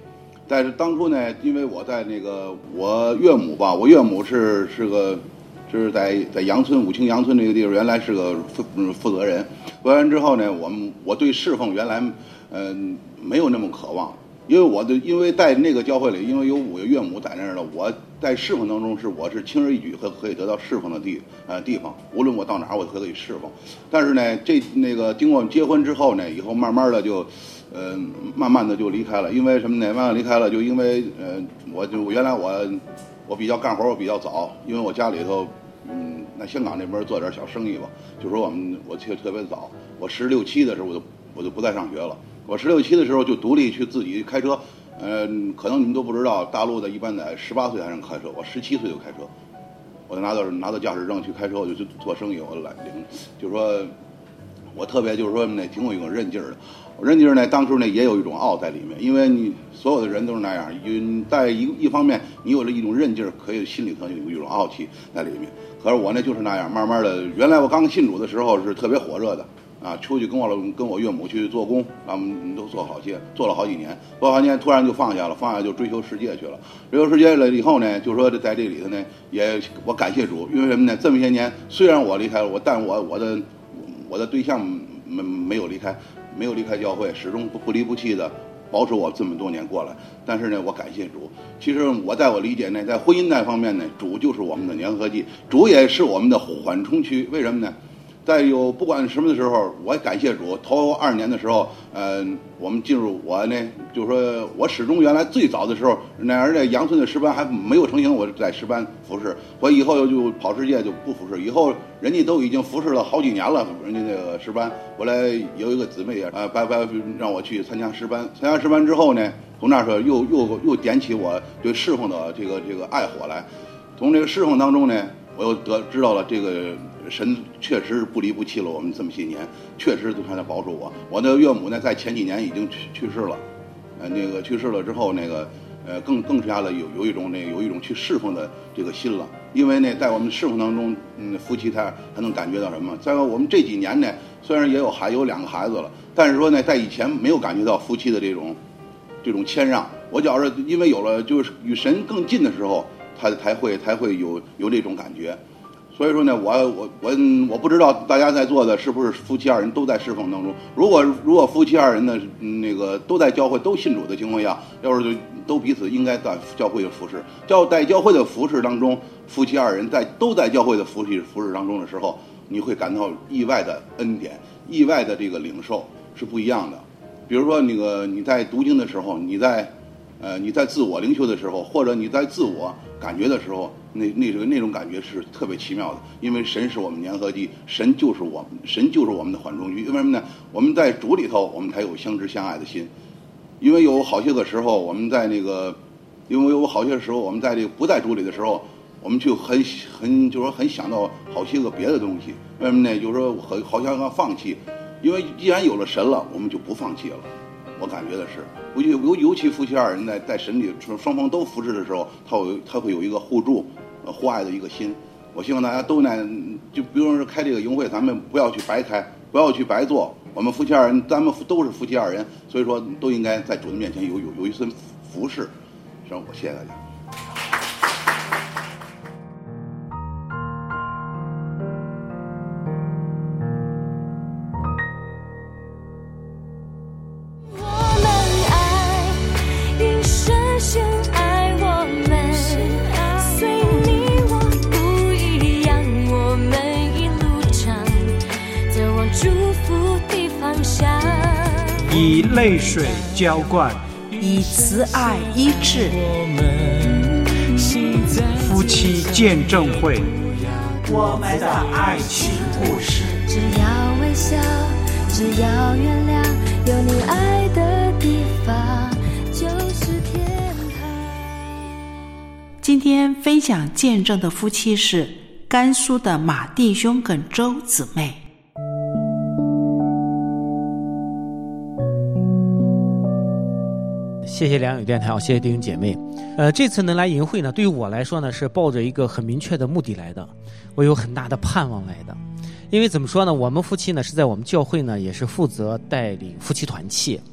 但是当初呢，因为我在那个我岳母吧，我岳母是是个是在在杨村武清杨村这个地方，原来是个负负责人。负责人之后呢，我们我对侍奉原来嗯、呃、没有那么渴望，因为我的因为在那个教会里，因为有我岳母在那儿了，我在侍奉当中是我是轻而易举可可以得到侍奉的地呃地方，无论我到哪儿我都可以侍奉。但是呢，这那个经过我们结婚之后呢，以后慢慢的就。呃，慢慢的就离开了，因为什么呢？慢慢离开了，就因为呃，我就原来我我比较干活，我比较早，因为我家里头，嗯，那香港那边做点小生意吧，就说我们我去特别早，我十六七的时候我就我就不再上学了，我十六七的时候就独立去自己开车，呃，可能你们都不知道，大陆的一般在十八岁才能开车，我十七岁就开车，我拿到拿到驾驶证去开车，我就去做生意，我来领，就说，我特别就是说那挺有一种韧劲儿的。韧劲儿呢，当初呢也有一种傲在里面，因为你所有的人都是那样，因在一一方面你有了一种韧劲儿，可以心里头有一种傲气在里面。可是我呢就是那样，慢慢的，原来我刚信主的时候是特别火热的啊，出去跟我跟我岳母去做工，咱们都做好些，做了好几年，做了好几年突然就放下了，放下就追求世界去了。追求世界了以后呢，就说在这里头呢，也我感谢主，因为什么呢？这么些年虽然我离开了我，但我我的我的对象没没有离开。没有离开教会，始终不不离不弃的保守我这么多年过来。但是呢，我感谢主。其实我在我理解呢，在婚姻那方面呢，主就是我们的粘合剂，主也是我们的缓冲区。为什么呢？在有不管什么的时候，我也感谢主。头二年的时候，呃，我们进入我呢，就是说我始终原来最早的时候，那而在杨村的诗班还没有成型，我在诗班服侍。我以后就跑世界就不服侍，以后人家都已经服侍了好几年了，人家那个诗班。后来有一个姊妹也啊，拜拜让我去参加诗班。参加诗班之后呢，从那时候又又又点起我对侍奉的这个这个爱火来。从这个侍奉当中呢，我又得知道了这个。神确实不离不弃了我们这么些年，确实他在保守我。我的岳母呢，在前几年已经去去世了，呃，那个去世了之后，那个呃，更更加的有有一种那有一种去侍奉的这个心了。因为呢，在我们侍奉当中，嗯，夫妻他他能感觉到什么？在我们这几年呢，虽然也有孩有两个孩子了，但是说呢，在以前没有感觉到夫妻的这种这种谦让。我觉着，因为有了就是与神更近的时候，他才会才会有有这种感觉。所以说呢，我我我我不知道大家在座的是不是夫妻二人都在侍奉当中。如果如果夫妻二人呢，那个都在教会都信主的情况下，要是都彼此应该在教会的服侍，教在教会的服侍当中，夫妻二人在都在教会的服侍服侍当中的时候，你会感到意外的恩典，意外的这个领受是不一样的。比如说那个你在读经的时候，你在呃你在自我灵修的时候，或者你在自我感觉的时候。那那个那种感觉是特别奇妙的，因为神是我们粘合剂，神就是我们，神就是我们的缓冲区。因为什么呢？我们在主里头，我们才有相知相爱的心。因为有好些个时候，我们在那个，因为有好些时候，我们在这个不在主里的时候，我们就很很就是说很想到好些个别的东西。为什么呢？就是说很好像要放弃，因为既然有了神了，我们就不放弃了。我感觉的是，尤尤尤其夫妻二人在在神里双方都服侍的时候，他有他会有一个互助。互爱的一个心，我希望大家都呢，就比如说开这个营会，咱们不要去白开，不要去白做。我们夫妻二人，咱们都是夫妻二人，所以说都应该在主的面前有有有一身服侍。行，我谢谢大家。 以泪水浇灌， 以慈爱医治。 夫妻见证会，我们的爱情故事。 只要微笑，只要原谅，有你爱的地方就是天堂。 今天分享见证的夫妻是甘肃的马弟兄跟周姊妹。 谢谢良友电台，好，谢谢弟兄姐妹。呃，这次能来营会呢，对于我来说呢，是抱着一个很明确的目的来的，我有很大的盼望来的。因为怎么说呢，我们夫妻呢是在我们教会呢也是负责带领夫妻团契。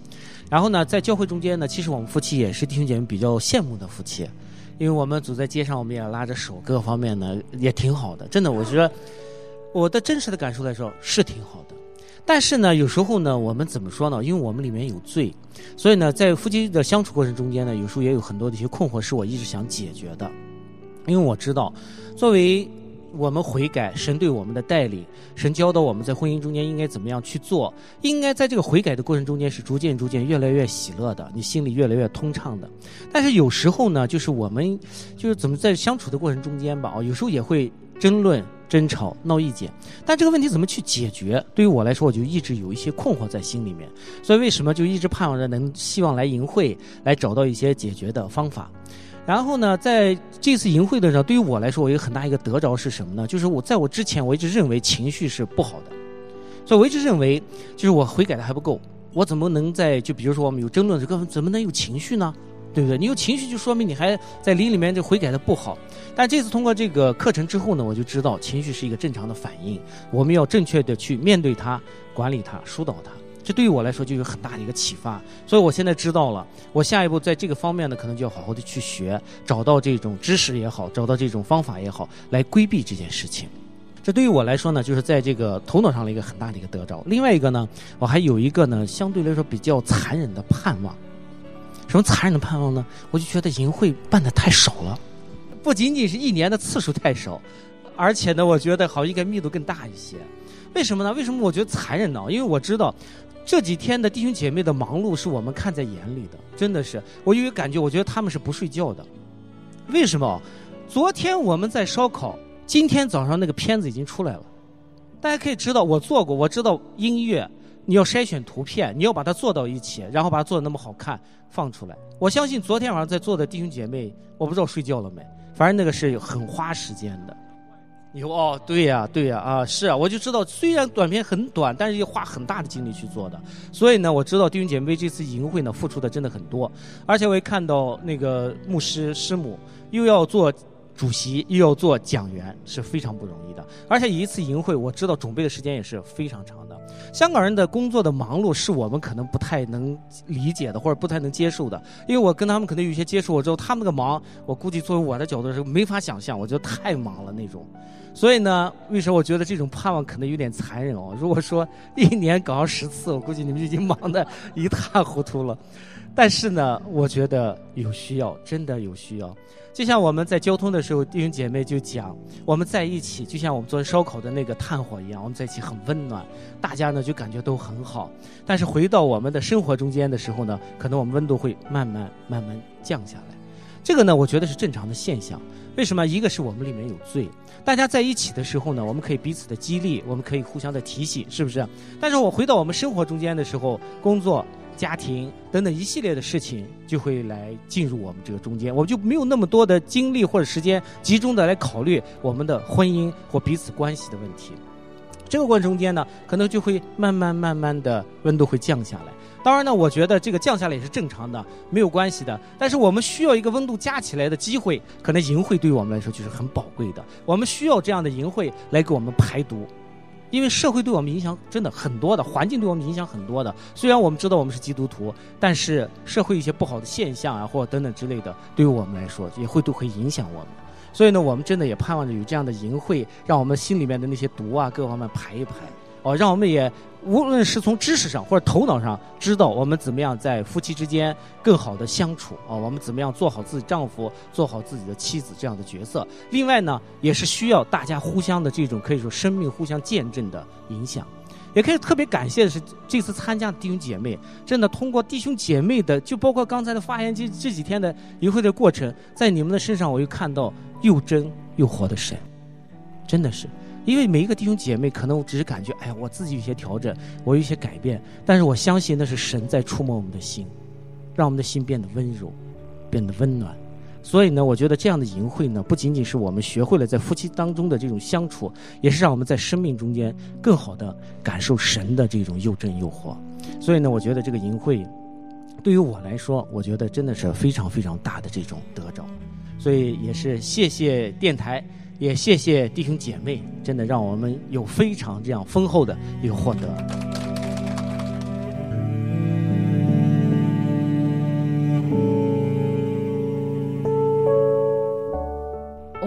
然后呢，在教会中间呢，其实我们夫妻也是弟兄姐妹比较羡慕的夫妻，因为我们走在街上，我们也拉着手，各个方面呢也挺好的。真的，我觉得我的真实的感受来说是挺好的。但是呢，有时候呢，我们怎么说呢？因为我们里面有罪，所以呢，在夫妻的相处过程中间呢，有时候也有很多的一些困惑是我一直想解决的。因为我知道，作为我们悔改，神对我们的带领，神教导我们在婚姻中间应该怎么样去做，应该在这个悔改的过程中间是逐渐逐渐越来越喜乐的，你心里越来越通畅的。但是有时候呢，就是我们就是怎么在相处的过程中间吧，有时候也会争论、争吵、闹意见，但这个问题怎么去解决？对于我来说，我就一直有一些困惑在心里面。所以为什么就一直盼望着能希望来营会，来找到一些解决的方法。然后呢，在这次营会的时候，对于我来说，我有很大一个得着是什么呢？就是我在我之前，我一直认为情绪是不好的，所以我一直认为，就是我悔改的还不够，我怎么能在就比如说我们有争论，这个怎么能有情绪呢？对不对？你有情绪就说明你还在灵里面这悔改的不好。但这次通过这个课程之后呢，我就知道情绪是一个正常的反应，我们要正确的去面对它、管理它、疏导它。这对于我来说就有很大的一个启发，所以我现在知道了，我下一步在这个方面呢，可能就要好好的去学，找到这种知识也好，找到这种方法也好，来规避这件事情。这对于我来说呢，就是在这个头脑上的一个很大的一个得着。另外一个呢，我还有一个呢，相对来说比较残忍的盼望。什么残忍的盼望呢？我就觉得营会办得太少了，不仅仅是一年的次数太少，而且呢，我觉得好应该密度更大一些。为什么呢？为什么我觉得残忍呢？因为我知道这几天的弟兄姐妹的忙碌是我们看在眼里的，真的是，我有一个感觉，我觉得他们是不睡觉的。为什么？昨天我们在烧烤，今天早上那个片子已经出来了。大家可以知道，我做过，我知道音乐，你要筛选图片，你要把它做到一起，然后把它做得那么好看，放出来。我相信昨天晚上在座的弟兄姐妹，我不知道睡觉了没，反正那个是很花时间的。有哦，对呀、啊，对呀、啊，啊，是啊，我就知道，虽然短片很短，但是要花很大的精力去做的。所以呢，我知道弟兄姐妹这次营会呢付出的真的很多，而且我也看到那个牧师师母又要做主席，又要做讲员，是非常不容易的。而且一次营会，我知道准备的时间也是非常长的。香港人的工作的忙碌是我们可能不太能理解的，或者不太能接受的。因为我跟他们可能有一些接触，我知道他们那个忙，我估计作为我的角度是没法想象，我觉得太忙了那种。所以呢，为什么我觉得这种盼望可能有点残忍哦？如果说一年搞上十次，我估计你们已经忙得一塌糊涂了。但是呢，我觉得有需要，真的有需要。就像我们在交通的时候，弟兄姐妹就讲，我们在一起，就像我们昨天烧烤的那个炭火一样，我们在一起很温暖，大家呢就感觉都很好。但是回到我们的生活中间的时候呢，可能我们温度会慢慢慢慢降下来。这个呢，我觉得是正常的现象。为什么？一个是我们里面有罪，大家在一起的时候呢，我们可以彼此的激励，我们可以互相的提醒，是不是？但是我回到我们生活中间的时候，工作、家庭等等一系列的事情就会来进入我们这个中间，我们就没有那么多的精力或者时间集中的来考虑我们的婚姻或彼此关系的问题。这个过程中间呢，可能就会慢慢慢慢的温度会降下来。当然呢，我觉得这个降下来也是正常的，没有关系的。但是我们需要一个温度加起来的机会，可能营会对于我们来说就是很宝贵的。我们需要这样的营会来给我们排毒。因为社会对我们影响真的很多的，环境对我们影响很多的。虽然我们知道我们是基督徒，但是社会一些不好的现象啊，或者等等之类的，对于我们来说也会都会影响我们。所以呢，我们真的也盼望着有这样的营会，让我们心里面的那些毒啊，各方面排一排，哦，让我们也无论是从知识上或者头脑上知道我们怎么样在夫妻之间更好的相处啊、哦，我们怎么样做好自己丈夫、做好自己的妻子这样的角色。另外呢，也是需要大家互相的这种可以说生命互相见证的影响。也可以特别感谢的是，这次参加的弟兄姐妹，真的通过弟兄姐妹的，就包括刚才的发言，这这几天的营会的过程，在你们的身上，我又看到又真又活的神，真的是。因为每一个弟兄姐妹可能我只是感觉，哎呀，我自己有些调整，我有一些改变，但是我相信那是神在触摸我们的心，让我们的心变得温柔，变得温暖。所以呢，我觉得这样的营会呢，不仅仅是我们学会了在夫妻当中的这种相处，也是让我们在生命中间更好的感受神的这种又真又活。所以呢，我觉得这个营会对于我来说，我觉得真的是非常非常大的这种得着。所以也是谢谢电台，也谢谢弟兄姐妹，真的让我们有非常这样丰厚的一个获得。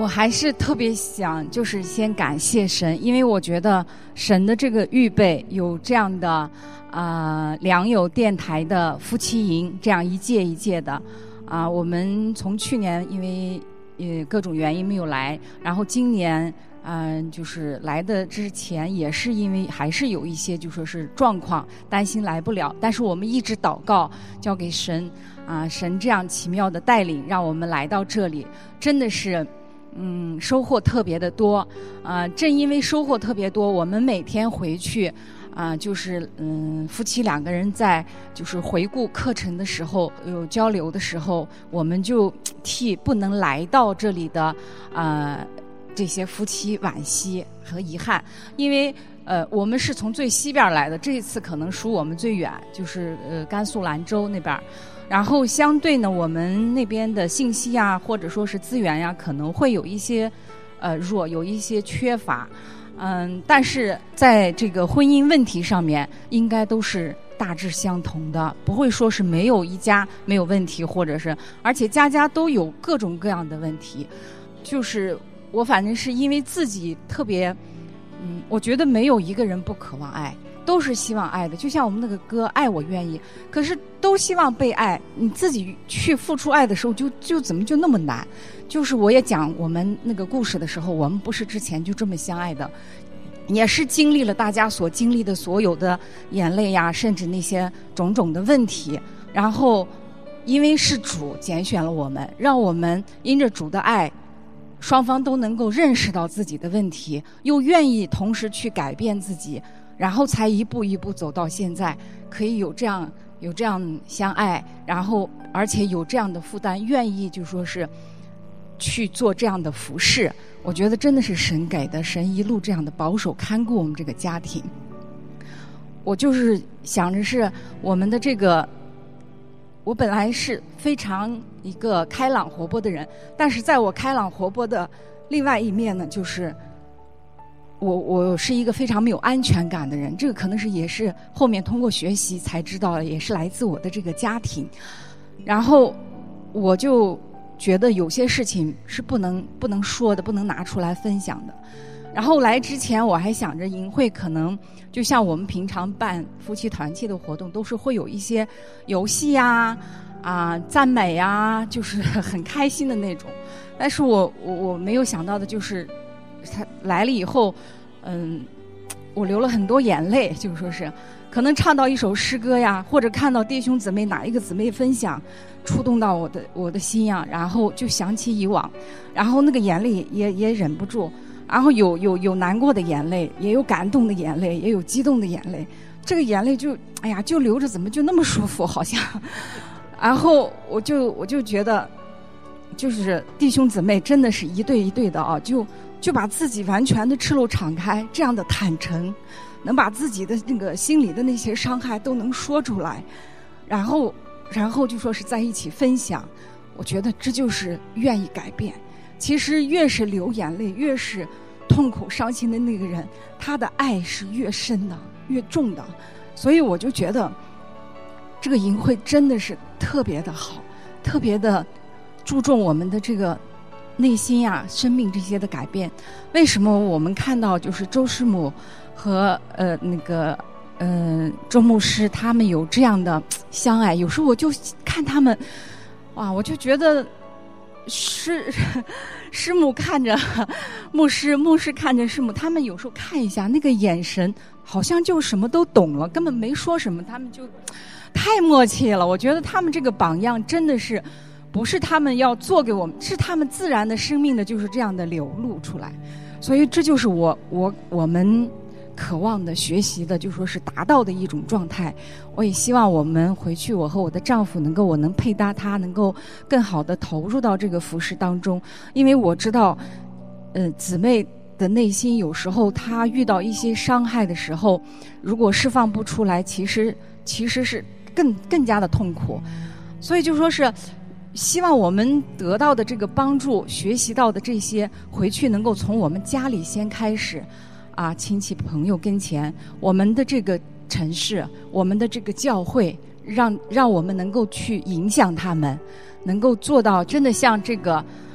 我还是特别想就是先感谢神，因为我觉得神的这个预备有这样的啊、呃、良友电台的夫妻营，这样一届一届的啊、呃，我们从去年因为呃各种原因没有来，然后今年嗯、呃、就是来的之前也是因为还是有一些就说是状况担心来不了，但是我们一直祷告交给神啊、呃，神这样奇妙的带领让我们来到这里，真的是嗯，收获特别的多，啊、呃，正因为收获特别多，我们每天回去，啊、呃，就是嗯，夫妻两个人在就是回顾课程的时候，有交流的时候，我们就替不能来到这里的啊、呃、这些夫妻惋惜和遗憾，因为呃，我们是从最西边来的，这一次可能属我们最远，就是呃甘肃兰州那边。然后相对呢，我们那边的信息啊，或者说是资源呀、啊，可能会有一些呃弱，有一些缺乏，嗯，但是在这个婚姻问题上面，应该都是大致相同的，不会说是没有一家没有问题，或者是而且家家都有各种各样的问题。就是我反正是因为自己特别，嗯，我觉得没有一个人不渴望爱。都是希望爱的，就像我们那个歌爱我愿意，可是都希望被爱，你自己去付出爱的时候就就怎么就那么难。就是我也讲我们那个故事的时候，我们不是之前就这么相爱的，也是经历了大家所经历的所有的眼泪呀，甚至那些种种的问题，然后因为是主拣选了我们，让我们因着主的爱，双方都能够认识到自己的问题，又愿意同时去改变自己，然后才一步一步走到现在，可以有这样有这样相爱，然后而且有这样的负担，愿意就说是去做这样的服事。我觉得真的是神给的，神一路这样的保守看顾我们这个家庭。我就是想着是我们的这个，我本来是非常一个开朗活泼的人，但是在我开朗活泼的另外一面呢，就是我我是一个非常没有安全感的人，这个可能是也是后面通过学习才知道的，也是来自我的这个家庭。然后我就觉得有些事情是不能不能说的，不能拿出来分享的。然后来之前我还想着营会可能就像我们平常办夫妻团契的活动，都是会有一些游戏呀、啊、啊赞美呀，就是很开心的那种。但是我我我没有想到的就是他来了以后，嗯，我流了很多眼泪，就是说是可能唱到一首诗歌呀，或者看到弟兄姊妹哪一个姊妹分享，触动到我的我的心呀，然后就想起以往，然后那个眼泪也也忍不住，然后有有有难过的眼泪，也有感动的眼泪，也有激动的眼泪，这个眼泪就哎呀就流着怎么就那么舒服好像，然后我就我就觉得，就是弟兄姊妹真的是一对一对的啊，就。就把自己完全的赤露敞开，这样的坦诚，能把自己的那个心里的那些伤害都能说出来，然后然后就说是在一起分享，我觉得这就是愿意改变。其实越是流眼泪，越是痛苦伤心的那个人，他的爱是越深的越重的。所以我就觉得这个营会真的是特别的好，特别的注重我们的这个内心呀、生命这些的改变。为什么我们看到就是周师母和呃那个呃周牧师他们有这样的相爱？有时候我就看他们，哇，我就觉得师师母看着牧师，牧师看着师母，他们有时候看一下那个眼神，好像就什么都懂了，根本没说什么，他们就太默契了。我觉得他们这个榜样真的是。不是他们要做给我们，是他们自然的生命的就是这样的流露出来，所以这就是我我我们渴望的学习的，就说是达到的一种状态。我也希望我们回去，我和我的丈夫能够，我能配搭他，能够更好的投入到这个服事当中，因为我知道，呃，姊妹的内心有时候她遇到一些伤害的时候，如果释放不出来，其实其实是更更加的痛苦，所以就说是。希望我们得到的这个帮助，学习到的这些，回去能够从我们家里先开始，啊，亲戚朋友跟前，我们的这个城市，我们的这个教会，让让我们能够去影响他们，能够做到真的像这个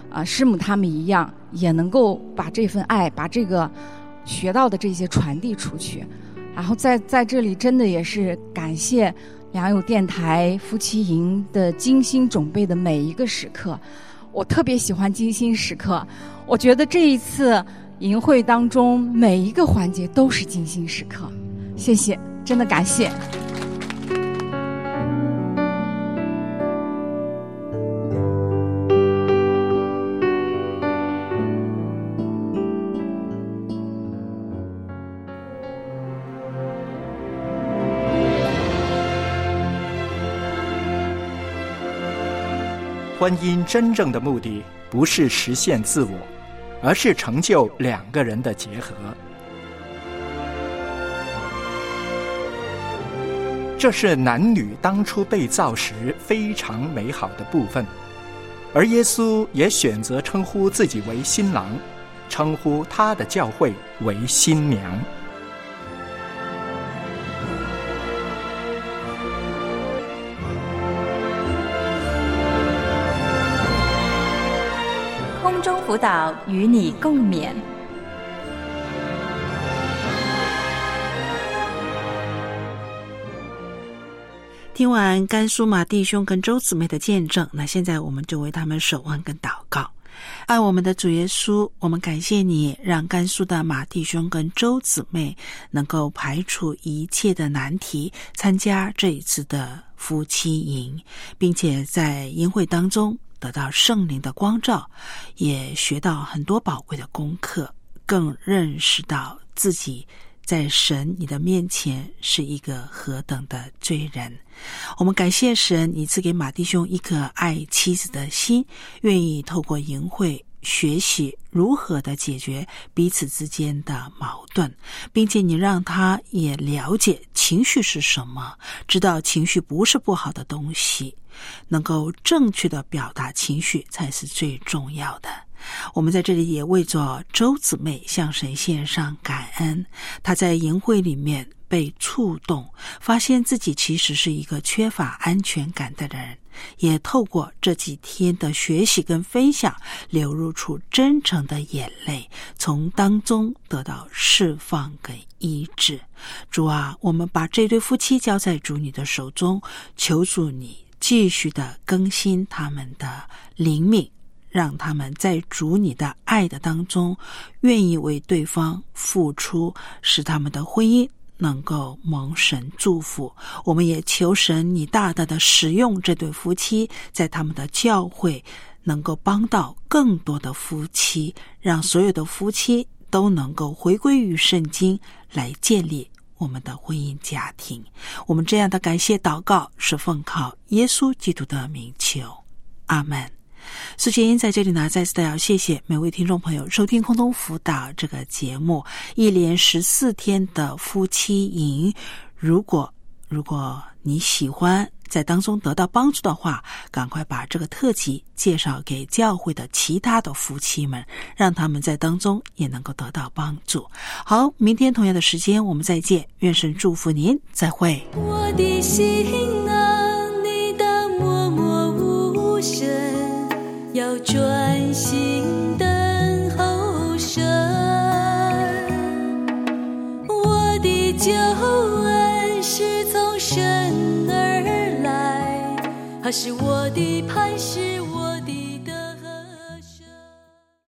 啊师母他们一样，也能够把这份爱，把这个学到的这些传递出去。然后在在这里真的也是感谢良友电台夫妻营的精心准备的每一个时刻。我特别喜欢精心时刻，我觉得这一次营会当中每一个环节都是精心时刻。谢谢，真的感谢。 婚姻真正的目的不是实现自我，而是成就两个人的结合。这是男女当初被造时非常美好的部分，而耶稣也选择称呼自己为新郎，称呼他的教会为新娘。 空中辅导与你共勉。 听完甘肃马弟兄跟周姊妹的见证，那现在我们就为他们守望跟祷告。爱我们的主耶稣，我们感谢你，让甘肃的马弟兄跟周姊妹能够排除一切的难题，参加这一次的夫妻营，并且在营会当中得到圣灵的光照，也学到很多宝贵的功课，更认识到自己在神你的面前是一个何等的罪人。我们感谢神，你赐给马弟兄一颗爱妻子的心，愿意透过营会学习如何的解决彼此之间的矛盾，并且你让他也了解情绪是什么，知道情绪不是不好的东西，能够正确的表达情绪才是最重要的。我们在这里也为着周姊妹向神献上感恩，她在营会里面被触动，发现自己其实是一个缺乏安全感的人，也透过这几天的学习跟分享，流露出真诚的眼泪，从当中得到释放跟医治。主啊，我们把这对夫妻交在主你的手中，求主你继续的更新他们的灵命，让他们在主你的爱的当中愿意为对方付出，使他们的婚姻能够蒙神祝福。我们也求神你大大的使用这对夫妻，在他们的教会能够帮到更多的夫妻，让所有的夫妻都能够回归于圣经，来建立我们的婚姻家庭。我们这样的感谢祷告是奉靠耶稣基督的名求，阿们。苏杰英在这里呢，再次的要谢谢每位听众朋友收听空中辅导这个节目，一连十四天的夫妻营。如果如果你喜欢在当中得到帮助的话，赶快把这个特辑介绍给教会的其他的夫妻们，让他们在当中也能够得到帮助。好，明天同样的时间我们再见，愿神祝福您，再会。 我的心啊，你的默默无声，要专心等候神。我的救恩是从神而来，他是我的磐石。